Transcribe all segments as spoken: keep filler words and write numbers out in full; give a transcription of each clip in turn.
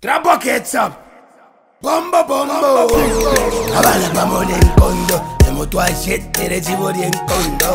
Trap buckets up. Bombo bombo. Abala pamone encondo. Emo tua shit tere chibori encondo.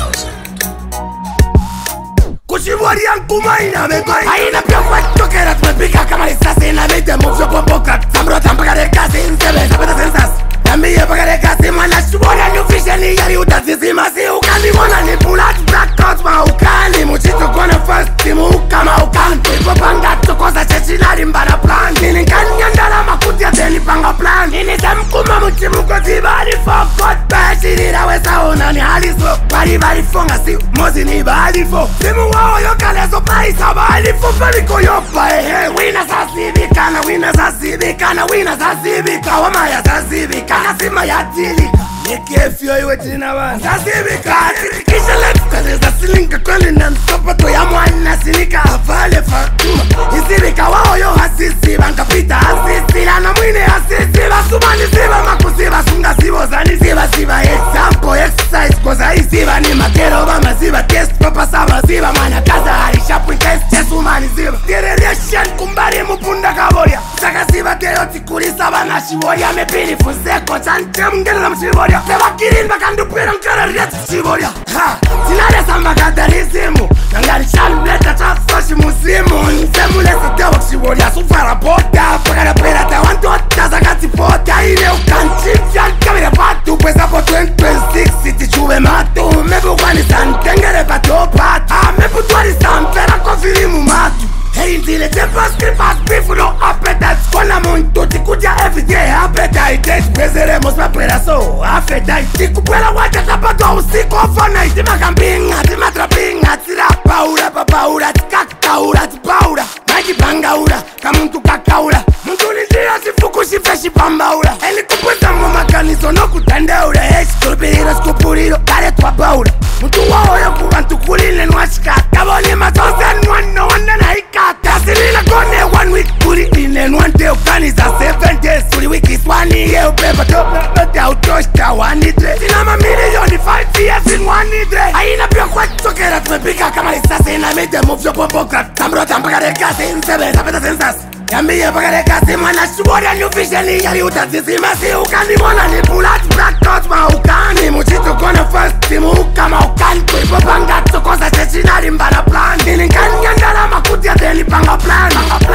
Kushibori ankumaina me koi. Aina pia kwa tokera tumepika kama risasi na mete muvyo pomboka. Samro tampaka de kasi insebe sapeta sensas. Tambiye paka de kasi mwana shibori anufisheni yari utazizi masi ukani mwana ni pulat black out ma ukani. Muchito kone first timu ukama ukani. Ipo panga tokoza chechinari mbana plan. Nini kanyandala makuti ya teni panga plan. Nini semkuma muchimu koti bari fo. Kot bashi nira wesa ona ni haliso. Bari bari fonga si mozi ni bari fo. Simu wao yokalezo paisa bari fo. Faliko yopa ehe. Wina sasibika na wina sasibika na wina sasibika. Wamaya sasibika na sima ya tilika. Nikefyo iwe tina wana sasibika. Kisha lefu kaleza silinka kweli na msopato ya mwana sinika afale fatuma. Isibika wao yo hasisi bankapita hasisi lana mwine hasisi basumani siba makusiba sunga sibo zani siba siba example exercise koza isiba ni makero bama siba test papa saba siba mana kaza harishapu test tesumani siba Tirereshan kumbari mupunda kaboria Saka siba teo tikuri saba na shiboria mepini fuzeko chante mngele na mshiboria Teba kirin bakandupira mkara rieti shiboria Ha, tinare samba katarisimu Nangari shanu leta chasoshi musimu Nsemu lesi tewa kshiboria Sufara pota, pakara pera tawanto Tazakati pota, ine ukanchifya Kamira patu, pesa po twenty twenty-six Siti chuwe matu, mebu kwani santengere pato patu Mebu tuwari sampera kofirimu matu Hey ndile tepa skripas bifu no appetite Kona muntu tikuja everyday appetite Bezeremos mapera so appetite Tikupela wacha tapato usiku overnight Tima kambinga, tima trapinga Tira paura, papaura, tikakaura, tipaura Maji pangaura, kamuntu kakaura Muntu nidira sifuku shifeshi pambaura Eli kupweza mwamakanizo no kutendeura Hey skulpiriro, skupuriro, kare twabaura Muntu wao ya kubantu kulile nwashika Kaboni matose nwano wanda na hika Tasirina kone one week kuri ine one day Ukanisa seven days kuri wiki swani Ye upepa topa peta utoshta one day Sinama milioni five years in one day Aina pia kwa chokera tumepika kama risasi Ina mete muvyo pomboka Tambro tampaka de kasi insebe sapeta sensas Yambiye paka de kasi mwana shubori anufisheni Yari utazizi masi ukani mwana ni pulat black out ma ukani Muchito kone first timu ukama ukani Kuipo panga tokoza chechinari mbana plan Nini kanyandala makuti ya teni panga plan